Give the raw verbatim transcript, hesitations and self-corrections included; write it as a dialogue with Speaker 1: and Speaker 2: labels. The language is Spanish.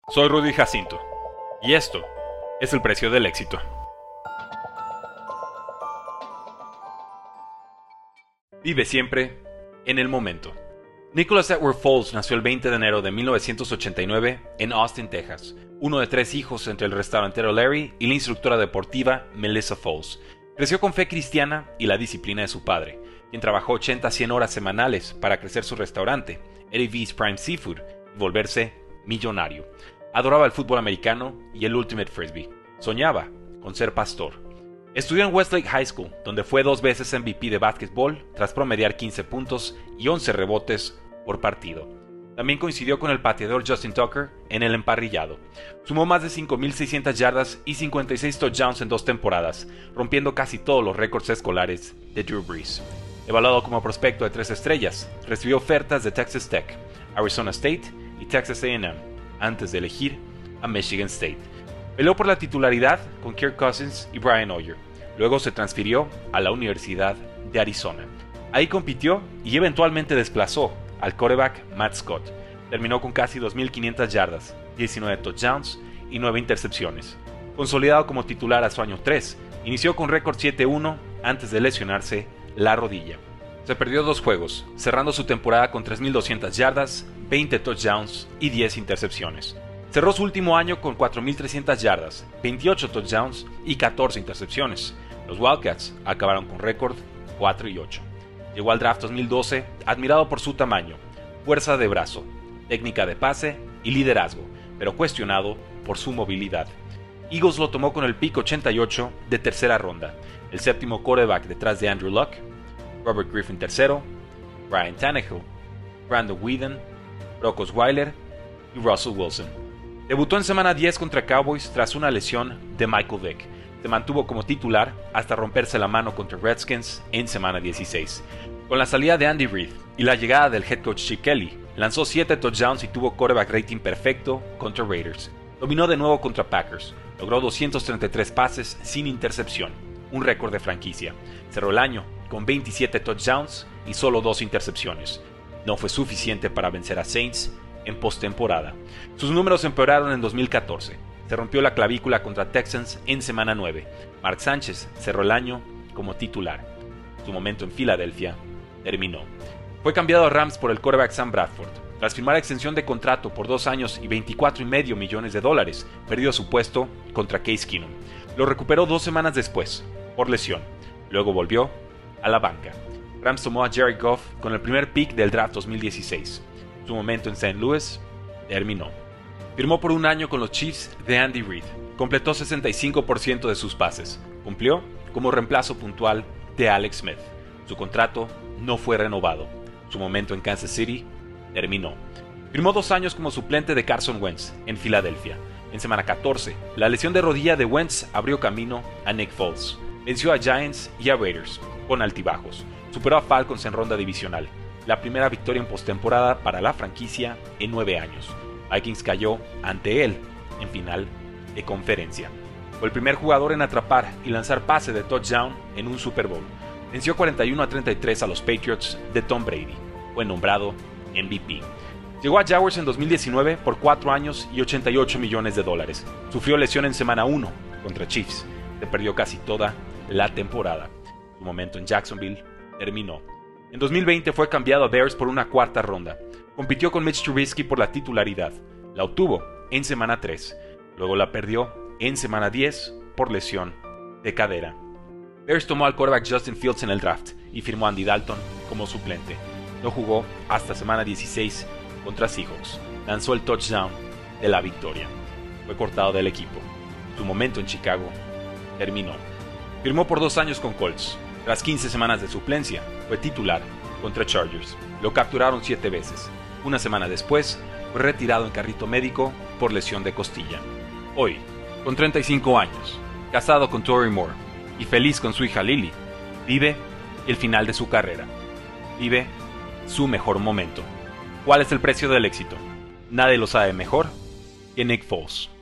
Speaker 1: Soy Rudy Jacinto, y esto es el precio del éxito. Vive siempre en el momento. Nicholas Edward Foles nació el veinte de enero de mil novecientos ochenta y nueve en Austin, Texas, uno de tres hijos entre el restaurantero Larry y la instructora deportiva Melissa Foles. Creció con fe cristiana y la disciplina de su padre, quien trabajó ochenta a cien horas semanales para crecer su restaurante, Eddie V's Prime Seafood, y volverse millonario. Adoraba el fútbol americano y el Ultimate Frisbee. Soñaba con ser pastor. Estudió en Westlake High School, donde fue dos veces M V P de básquetbol tras promediar quince puntos y once rebotes por partido. También coincidió con el pateador Justin Tucker en el emparrillado. Sumó más de cinco mil seiscientas yardas y cincuenta y seis touchdowns en dos temporadas, rompiendo casi todos los récords escolares de Drew Brees. Evaluado como prospecto de tres estrellas, recibió ofertas de Texas Tech, Arizona State y Texas A and M, antes de elegir a Michigan State. Peleó por la titularidad con Kirk Cousins y Brian Hoyer. Luego se transfirió a la Universidad de Arizona. Ahí compitió y eventualmente desplazó al quarterback Matt Scott. Terminó con casi dos mil quinientas yardas, diecinueve touchdowns y nueve intercepciones. Consolidado como titular a su año tres, inició con récord siete uno antes de lesionarse la rodilla. Se perdió dos juegos, cerrando su temporada con tres mil doscientas yardas, veinte touchdowns y diez intercepciones. Cerró su último año con cuatro mil trescientas yardas, veintiocho touchdowns y catorce intercepciones. Los Wildcats acabaron con récord cuatro y ocho. Llegó al draft dos mil doce admirado por su tamaño, fuerza de brazo, técnica de pase y liderazgo, pero cuestionado por su movilidad. Eagles lo tomó con el pick ochenta y ocho de tercera ronda, el séptimo quarterback detrás de Andrew Luck, Robert Griffin tercero, Ryan Tannehill, Brandon Whedon, Brock Osweiler y Russell Wilson. Debutó en semana diez contra Cowboys tras una lesión de Michael Vick. Se mantuvo como titular hasta romperse la mano contra Redskins en semana dieciséis. Con la salida de Andy Reid y la llegada del head coach Chip Kelly, lanzó siete touchdowns y tuvo quarterback rating perfecto contra Raiders. Dominó de nuevo contra Packers. Logró doscientos treinta y tres pases sin intercepción, un récord de franquicia. Cerró el año con veintisiete touchdowns y solo dos intercepciones. No fue suficiente para vencer a Saints en postemporada. Sus números empeoraron en dos mil catorce. Se rompió la clavícula contra Texans en semana nueve. Mark Sánchez cerró el año como titular. Su momento en Filadelfia terminó. Fue cambiado a Rams por el quarterback Sam Bradford. Tras firmar extensión de contrato por dos años y veinticuatro y medio millones de dólares, perdió su puesto contra Case Keenum. Lo recuperó dos semanas después, por lesión. Luego volvió a la banca. Rams tomó a Jared Goff con el primer pick del draft dos mil dieciséis. Su momento en Saint Louis terminó. Firmó por un año con los Chiefs de Andy Reid. Completó sesenta y cinco por ciento de sus pases. Cumplió como reemplazo puntual de Alex Smith. Su contrato no fue renovado. Su momento en Kansas City terminó. Firmó dos años como suplente de Carson Wentz en Filadelfia. En semana catorce, la lesión de rodilla de Wentz abrió camino a Nick Foles. Venció a Giants y a Raiders, con altibajos. Superó a Falcons en ronda divisional. La primera victoria en postemporada para la franquicia en nueve años. Vikings cayó ante él en final de conferencia. Fue el primer jugador en atrapar y lanzar pase de touchdown en un Super Bowl. Venció cuarenta y uno a treinta y tres a los Patriots de Tom Brady. Fue nombrado M V P. Llegó a Jaguars en dos mil diecinueve por cuatro años y ochenta y ocho millones de dólares. Sufrió lesión en semana uno contra Chiefs. Se perdió casi toda la temporada. Su momento en Jacksonville terminó. En dos mil veinte fue cambiado a Bears por una cuarta ronda. Compitió con Mitch Trubisky por la titularidad. La obtuvo en semana tres. Luego la perdió en semana diez por lesión de cadera. Bears tomó al quarterback Justin Fields en el draft y firmó a Andy Dalton como suplente. No jugó hasta semana dieciséis contra Seahawks. Lanzó el touchdown de la victoria. Fue cortado del equipo. Su momento en Chicago terminó. Firmó por dos años con Colts. Tras quince semanas de suplencia, fue titular contra Chargers. Lo capturaron siete veces. Una semana después, fue retirado en carrito médico por lesión de costilla. Hoy, con treinta y cinco años, casado con Tori Moore y feliz con su hija Lily, vive el final de su carrera. Vive su mejor momento. ¿Cuál es el precio del éxito? Nadie lo sabe mejor que Nick Foles.